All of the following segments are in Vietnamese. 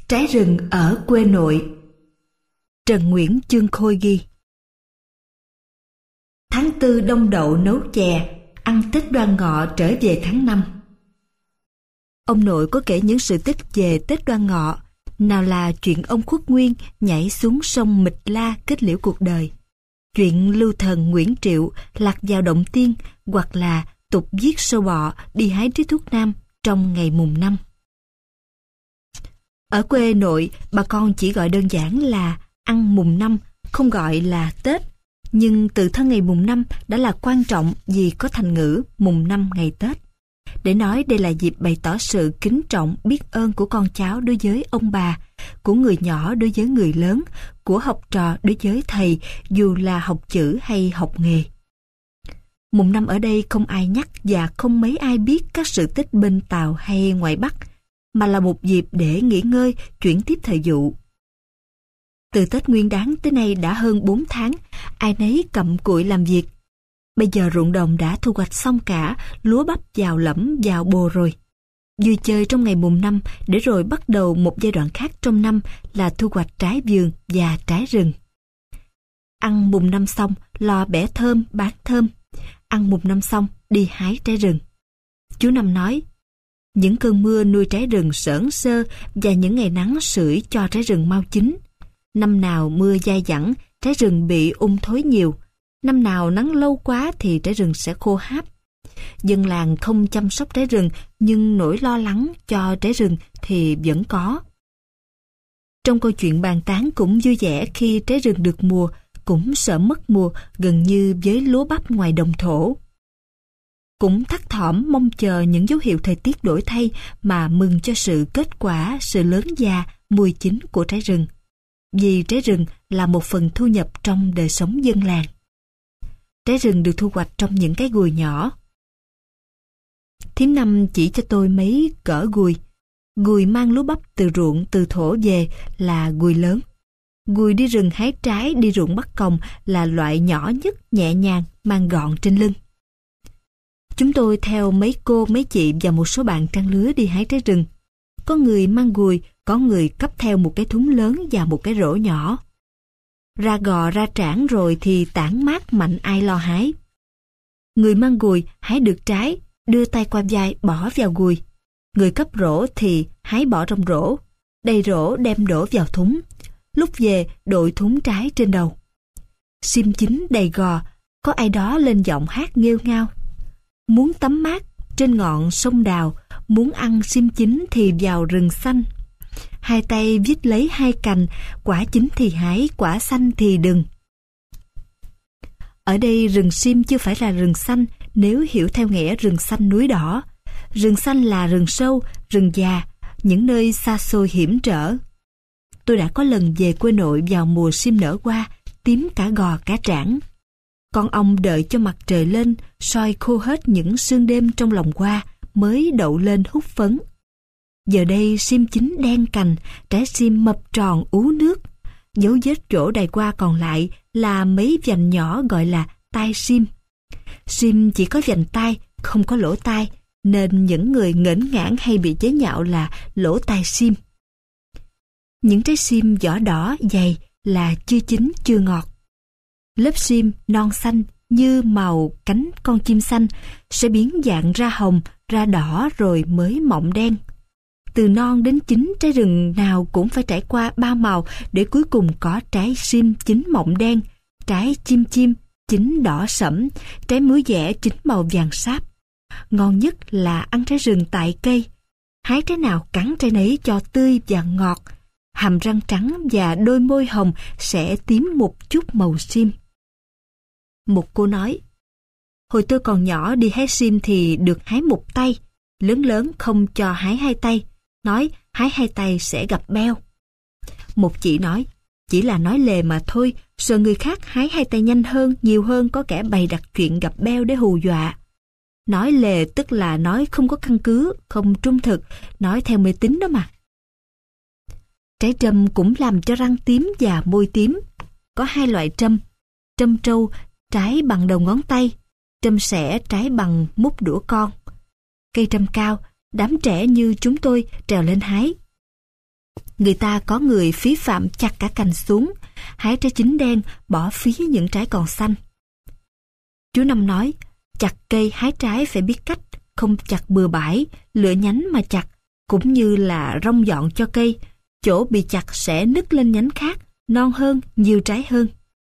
Trái rừng ở quê nội. Trần Nguyễn Chương Khôi ghi. Tháng 4 đông đậu nấu chè, ăn Tết Đoan Ngọ trở về tháng 5. Ông nội có kể những sự tích về Tết Đoan Ngọ, nào là chuyện ông Khuất Nguyên nhảy xuống sông Mịch La kết liễu cuộc đời, chuyện lưu thần Nguyễn Triệu lạc vào động tiên, hoặc là tục giết sâu bọ đi hái trí thuốc nam trong ngày mùng 5. Ở quê nội, bà con chỉ gọi đơn giản là ăn mùng 5, không gọi là Tết. Nhưng từ thân ngày mùng 5 đã là quan trọng vì có thành ngữ mùng 5 ngày Tết, để nói đây là dịp bày tỏ sự kính trọng biết ơn của con cháu đối với ông bà, của người nhỏ đối với người lớn, của học trò đối với thầy, dù là học chữ hay học nghề. Mùng 5 ở đây không ai nhắc và không mấy ai biết các sự tích bên Tàu hay ngoài Bắc, mà là một dịp để nghỉ ngơi, chuyển tiếp thời vụ. Từ Tết Nguyên Đán tới nay đã hơn 4 tháng, ai nấy cặm cụi làm việc. Bây giờ ruộng đồng đã thu hoạch xong cả, lúa bắp vào lẫm vào bồ rồi. Vui chơi trong ngày mùng 5 để rồi bắt đầu một giai đoạn khác trong năm là thu hoạch trái vườn và trái rừng. Ăn mùng 5 xong, lò bẻ thơm bán thơm. Ăn mùng 5 xong, đi hái trái rừng. Chú Năm nói, những cơn mưa nuôi trái rừng sởn sơ và những ngày nắng sưởi cho trái rừng mau chín. Năm nào mưa dai dẳng, trái rừng bị thối nhiều. Năm nào nắng lâu quá thì trái rừng sẽ khô háp. Dân làng không chăm sóc trái rừng, nhưng nỗi lo lắng cho trái rừng thì vẫn có. Trong câu chuyện bàn tán cũng vui vẻ khi trái rừng được mùa, cũng sợ mất mùa, gần như với lúa bắp ngoài đồng thổ. Cũng thấp thỏm mong chờ những dấu hiệu thời tiết đổi thay mà mừng cho sự kết quả, sự lớn già, mùi chín của trái rừng. Vì trái rừng là một phần thu nhập trong đời sống dân làng. Trái rừng được thu hoạch trong những cái gùi nhỏ. Thím Năm chỉ cho tôi mấy cỡ gùi. Gùi mang lúa bắp từ ruộng, từ thổ về là gùi lớn. Gùi đi rừng hái trái, đi ruộng bắt còng là loại nhỏ nhất, nhẹ nhàng, mang gọn trên lưng. Chúng tôi theo mấy cô, mấy chị và một số bạn trang lứa đi hái trái rừng. Có người mang gùi, có người cấp theo một cái thúng lớn và một cái rổ nhỏ. Ra gò ra trảng rồi thì tản mát mạnh ai lo hái. Người mang gùi hái được trái, đưa tay qua vai bỏ vào gùi. Người cấp rổ thì hái bỏ trong rổ, đầy rổ đem đổ vào thúng. Lúc về đội thúng trái trên đầu. Sim chín đầy gò, có ai đó lên giọng hát nghêu ngao. Muốn tắm mát trên ngọn sông Đào, muốn ăn sim chín thì vào rừng xanh. Hai tay viết lấy hai cành, quả chín thì hái, quả xanh thì đừng. Ở đây rừng sim chưa phải là rừng xanh nếu hiểu theo nghĩa rừng xanh núi đỏ. Rừng xanh là rừng sâu, rừng già, những nơi xa xôi hiểm trở. Tôi đã có lần về quê nội vào mùa sim nở hoa, tím cả gò cả trảng. Con ong đợi cho mặt trời lên, soi khô hết những sương đêm trong lòng hoa, mới đậu lên hút phấn. Giờ đây sim chín đen cành, trái sim mập tròn ú nước. Dấu vết chỗ đài hoa còn lại là mấy vành nhỏ gọi là tai sim. Sim chỉ có vành tai, không có lỗ tai, nên những người nghễnh ngãn hay bị chế nhạo là lỗ tai sim. Những trái sim vỏ đỏ dày là chưa chín chưa ngọt. Lớp sim non xanh như màu cánh con chim xanh sẽ biến dạng ra hồng, ra đỏ rồi mới mọng đen. Từ non đến chín, trái rừng nào cũng phải trải qua 3 màu để cuối cùng có trái sim chín mọng đen, trái chim chim chín đỏ sẫm, trái muối dẻ chín màu vàng sáp. Ngon nhất là ăn trái rừng tại cây. Hái trái nào cắn trái nấy cho tươi và ngọt. Hàm răng trắng và đôi môi hồng sẽ tím một chút màu sim. Một cô nói, hồi tôi còn nhỏ đi hái sim thì được hái một tay, lớn lớn không cho hái hai tay, nói hái hai tay sẽ gặp beo. Một chị nói, chỉ là nói lề mà thôi, sợ người khác hái hai tay nhanh hơn, nhiều hơn, có kẻ bày đặt chuyện gặp beo để hù dọa. Nói lề tức là nói không có căn cứ, không trung thực, nói theo mê tín đó mà. Trái trâm cũng làm cho răng tím và môi tím. Có hai loại trâm, trâm trâu, trái bằng đầu ngón tay, trâm sẻ, trái bằng mút đũa con. Cây trâm cao, đám trẻ như chúng tôi trèo lên hái. Người ta có người phí phạm chặt cả cành xuống, hái trái chín đen, bỏ phí những trái còn xanh. Chú Năm nói, chặt cây hái trái phải biết cách, không chặt bừa bãi, lựa nhánh mà chặt, cũng như là rong dọn cho cây, chỗ bị chặt sẽ nứt lên nhánh khác, non hơn, nhiều trái hơn.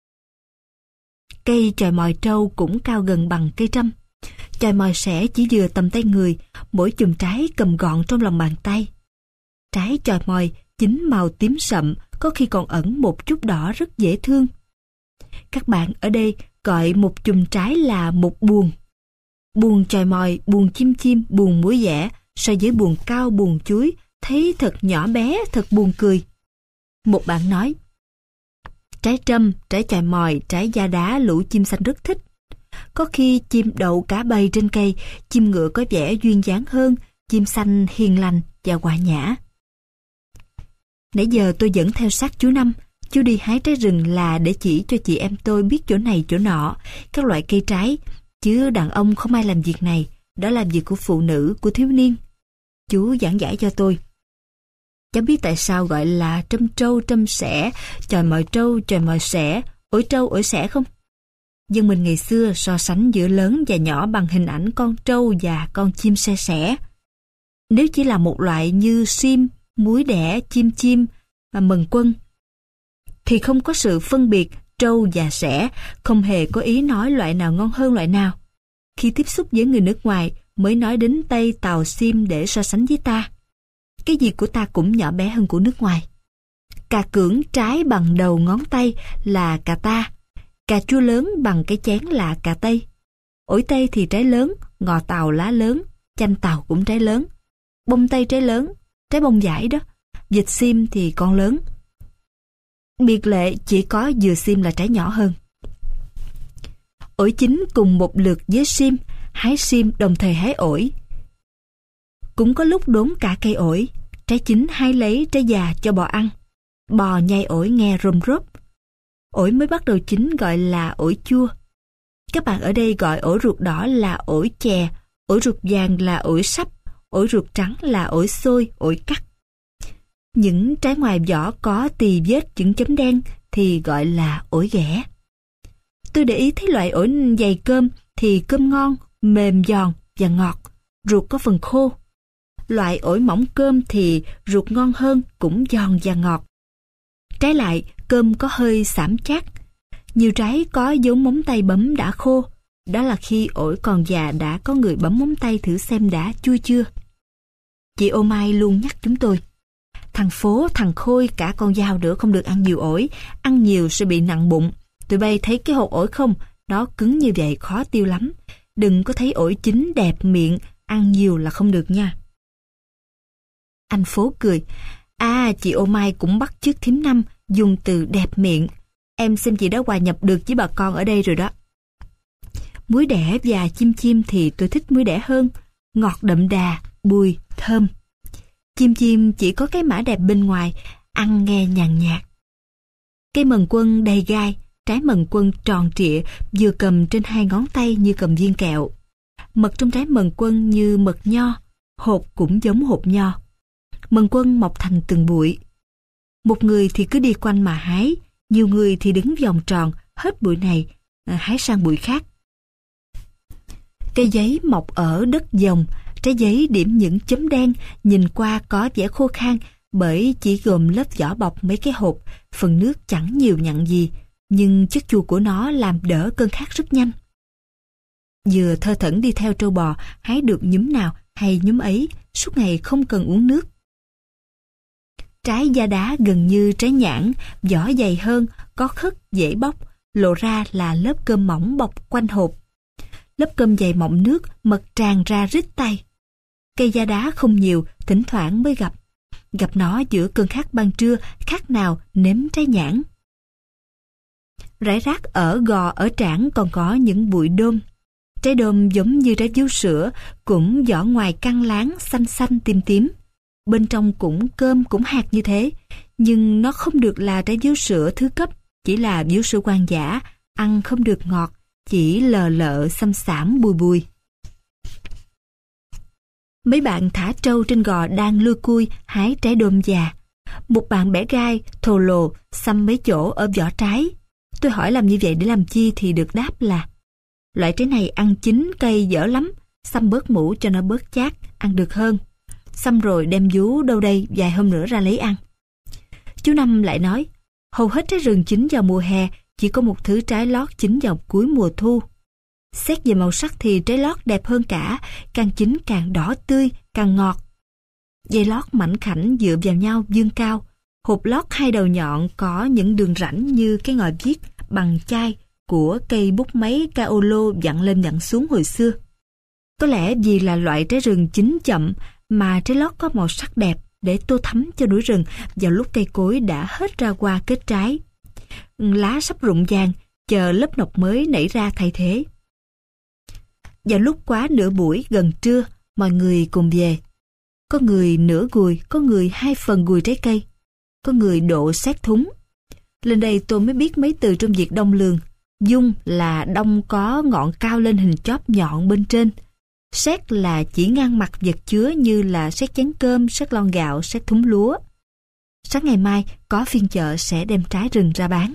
Cây chòi mòi trâu cũng cao gần bằng cây trâm. Chòi mòi sẻ chỉ vừa tầm tay người, mỗi chùm trái cầm gọn trong lòng bàn tay. Trái chòi mòi chín màu tím sậm, có khi còn ẩn một chút đỏ rất dễ thương. Các bạn ở đây gọi một chùm trái là một buồng. Buồng chòi mòi, buồng chim chim, buồng muối dẻ, so với buồng cao, buồng chuối, thấy thật nhỏ bé, thật buồn cười. Một bạn nói, trái trâm, trái chòi mòi, trái da đá lũ chim xanh rất thích. Có khi chim đậu cả bầy trên cây, chim ngựa có vẻ duyên dáng hơn, chim xanh hiền lành và hòa nhã. Nãy giờ tôi dẫn theo sát chú Năm. Chú đi hái trái rừng là để chỉ cho chị em tôi biết chỗ này chỗ nọ, các loại cây trái, chứ đàn ông không ai làm việc này, đó là việc của phụ nữ, của thiếu niên. Chú giảng giải cho tôi. Cháu biết tại sao gọi là trâm trâu, trâm sẻ, chòi mòi trâu, chòi mòi sẻ, ổi trâu, ổi sẻ không? Dân mình ngày xưa so sánh giữa lớn và nhỏ bằng hình ảnh con trâu và con chim se sẻ. Nếu chỉ là một loại như sim, muối đẻ, chim chim và mần quân, thì không có sự phân biệt trâu và sẻ, không hề có ý nói loại nào ngon hơn loại nào. Khi tiếp xúc với người nước ngoài mới nói đến Tây Tàu sim để so sánh với ta. Cái gì của ta cũng nhỏ bé hơn của nước ngoài. Cà cưỡng trái bằng đầu ngón tay là cà ta, cà chua lớn bằng cái chén là cà tây. Ổi tây thì trái lớn, ngò tàu lá lớn, chanh tàu cũng trái lớn, bông tây trái lớn, trái bông dải đó, vịt sim thì con lớn. Biệt lệ chỉ có dừa sim là trái nhỏ hơn. Ổi chín cùng một lượt với sim, hái sim đồng thời hái ổi. Cũng có lúc đốn cả cây ổi, trái chín hái lấy trái già cho bò ăn. Bò nhai ổi nghe rôm rốp. Ổi mới bắt đầu chín gọi là ổi chua. Các bạn ở đây gọi ổi ruột đỏ là ổi chè, ổi ruột vàng là ổi sắp, ổi ruột trắng là ổi xôi, ổi cắt. Những trái ngoài vỏ có tì vết những chấm đen thì gọi là ổi ghẻ. Tôi để ý thấy loại ổi dày cơm thì cơm ngon, mềm giòn và ngọt, ruột có phần khô. Loại ổi mỏng cơm thì ruột ngon hơn, cũng giòn và ngọt. Trái lại, cơm có hơi xảm chát. Nhiều trái có dấu móng tay bấm đã khô. Đó là khi ổi còn già đã có người bấm móng tay thử xem đã chua chưa. Chị Ô Mai luôn nhắc chúng tôi. Thằng Phố, thằng Khôi, cả con Dao nữa không được ăn nhiều ổi. Ăn nhiều sẽ bị nặng bụng. Tụi bay thấy cái hột ổi không? Nó cứng như vậy khó tiêu lắm. Đừng có thấy ổi chín đẹp miệng, ăn nhiều là không được nha. Anh Phố cười. À, chị Ô Mai cũng bắt chước thím Năm dùng từ đẹp miệng. Em xem chị đã hòa nhập được với bà con ở đây rồi đó. Muối đẻ và chim chim thì tôi thích muối đẻ hơn. Ngọt đậm đà, bùi, thơm. Chim chim chỉ có cái mã đẹp bên ngoài, ăn nghe nhàn nhạt. Cây mần quân đầy gai, trái mần quân tròn trịa, vừa cầm trên hai ngón tay như cầm viên kẹo. Mật trong trái mần quân như mật nho, hột cũng giống hột nho. Mần quân mọc thành từng bụi. Một người thì cứ đi quanh mà hái, nhiều người thì đứng vòng tròn, hết bụi này, hái sang bụi khác. Cây giấy mọc ở đất dòng, trái giấy điểm những chấm đen, nhìn qua có vẻ khô khan bởi chỉ gồm lớp vỏ bọc mấy cái hột, phần nước chẳng nhiều nhặn gì, nhưng chất chua của nó làm đỡ cơn khát rất nhanh. Vừa thơ thẩn đi theo trâu bò, hái được nhúm nào hay nhúm ấy, suốt ngày không cần uống nước. Trái da đá gần như trái nhãn, vỏ dày hơn, có khất, dễ bóc, lộ ra là lớp cơm mỏng bọc quanh hột. Lớp cơm dày mọng nước, mật tràn ra rít tay. Cây da đá không nhiều, thỉnh thoảng mới gặp. Gặp nó giữa cơn khát ban trưa, khác nào nếm trái nhãn. Rải rác ở gò ở trảng còn có những bụi đôm. Trái đôm giống như trái vú sữa, cũng vỏ ngoài căng láng, xanh xanh tím tím. Bên trong cũng cơm cũng hạt như thế, nhưng nó không được là trái vú sữa thứ cấp, chỉ là vú sữa hoang dã, ăn không được ngọt, chỉ lờ lợ xăm xảm bùi bùi. Mấy bạn thả trâu trên gò đang lưa cui hái trái đôm già. Một bạn bẻ gai, thồ lồ, xăm mấy chỗ ở vỏ trái. Tôi hỏi làm như vậy để làm chi thì được đáp là: loại trái này ăn chín cây dở lắm, xăm bớt mũ cho nó bớt chát, ăn được hơn. Xăm rồi đem vú đâu đây vài hôm nữa ra lấy ăn. Chú Năm lại nói, hầu hết trái rừng chín vào mùa hè, chỉ có một thứ trái lót chín vào cuối mùa thu. Xét về màu sắc thì trái lót đẹp hơn cả, càng chín càng đỏ tươi, càng ngọt. Dây lót mảnh khảnh dựa vào nhau vươn cao, hộp lót hai đầu nhọn có những đường rãnh như cái ngòi viết bằng chai của cây bút máy Kaolo vặn lên vặn xuống hồi xưa. Có lẽ vì là loại trái rừng chín chậm mà trái lót có màu sắc đẹp để tô thắm cho núi rừng vào lúc cây cối đã hết ra hoa kết trái. Lá sắp rụng vàng, chờ lớp nọc mới nảy ra thay thế. Vào lúc quá nửa buổi gần trưa, mọi người cùng về. Có người nửa gùi, có người 2 phần gùi trái cây, có người độ xét thúng. Lên đây tôi mới biết mấy từ trong việc đong lường. Dung là đong có ngọn cao lên hình chóp nhọn bên trên. Xét là chỉ ngang mặt vật chứa như là xét chén cơm, xét lon gạo, xét thúng lúa. Sáng ngày mai có phiên chợ sẽ đem trái rừng ra bán.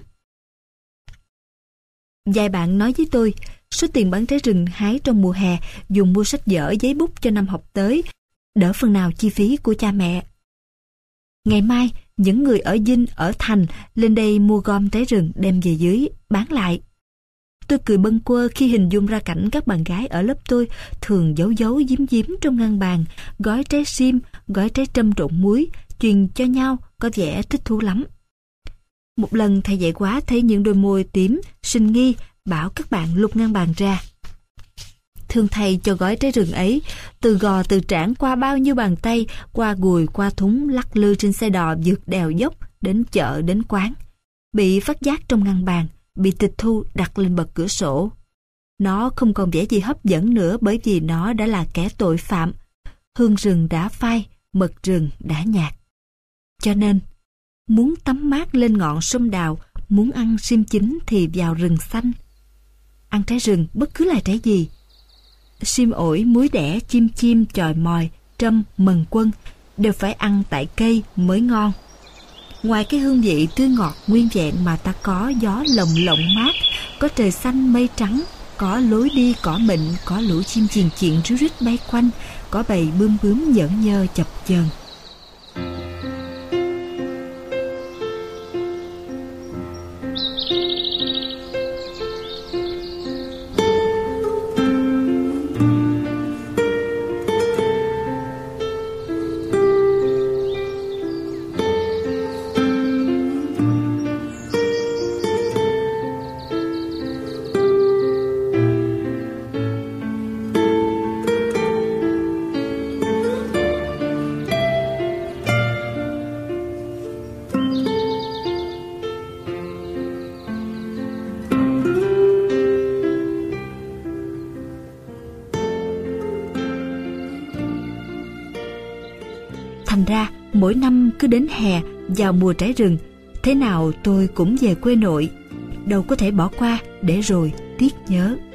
Vài bạn nói với tôi, số tiền bán trái rừng hái trong mùa hè dùng mua sách vở giấy bút cho năm học tới, đỡ phần nào chi phí của cha mẹ. Ngày mai, những người ở Vinh, ở thành lên đây mua gom trái rừng đem về dưới, bán lại. Tôi cười bâng quơ khi hình dung ra cảnh các bạn gái ở lớp tôi thường giấu giấu giếm giếm trong ngăn bàn, gói trái sim, gói trái trâm trộn muối, truyền cho nhau, có vẻ thích thú lắm. Một lần thầy dạy quá thấy những đôi môi tím, sinh nghi, bảo các bạn lục ngăn bàn ra. Thương thầy cho gói trái rừng ấy, từ gò từ trảng qua bao nhiêu bàn tay, qua gùi, qua thúng, lắc lư trên xe đò vượt đèo dốc, đến chợ, đến quán. Bị phát giác trong ngăn bàn, bị tịch thu đặt lên bậc cửa sổ. Nó không còn vẻ gì hấp dẫn nữa bởi vì nó đã là kẻ tội phạm. Hương rừng đã phai, mật rừng đã nhạt. Cho nên, muốn tắm mát lên ngọn sông Đào, muốn ăn sim chín thì vào rừng xanh. Ăn trái rừng bất cứ là trái gì. Sim ổi, muối đẻ, chim chim, chòi mòi, trâm, mần quân đều phải ăn tại cây mới ngon. Ngoài cái hương vị tươi ngọt nguyên vẹn mà ta có gió lồng lộng mát, có trời xanh mây trắng, có lối đi cỏ mịn, có lũ chim chiền chiện ríu rít bay quanh, có bầy bướm bướm nhởn nhơ chập chờn. Thành ra mỗi năm cứ đến hè, vào mùa trái rừng, thế nào tôi cũng về quê nội, đâu có thể bỏ qua để rồi tiếc nhớ.